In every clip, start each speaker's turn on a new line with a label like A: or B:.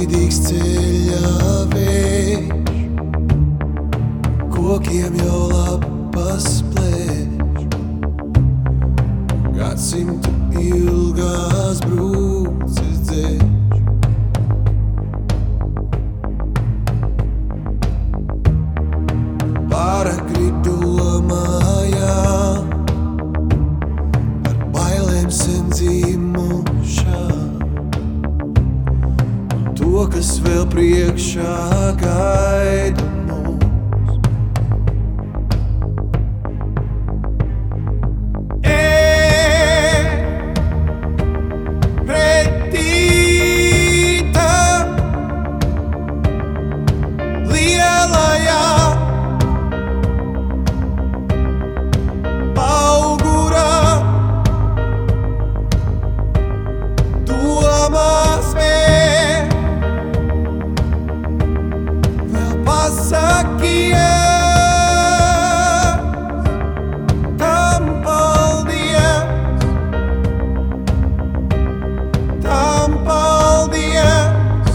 A: Spaidīgs ceļā vējš, kokiem jau lapas plēš, gadsimtu ilgās brūces dzēš. Pāragri domājām par bailēm sen dzīmušām, to, kas vēl priekšā gaida mūs. Pretī tam lielajā augurā domās vēl pasakies, tam paldies, tam paldies.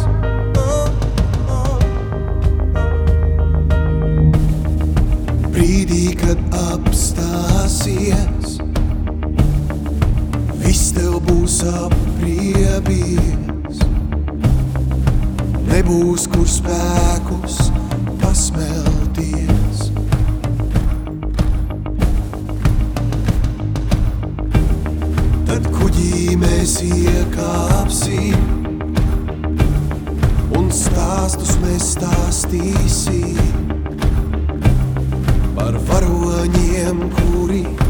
A: Brīdī, kad apstāsies, viss tev būs apriebies, nebūs kur spēkus pasmelties. Tad kuģī mēs iekāpsim un stāstus mēs stāstīsim par varoņiem, kuri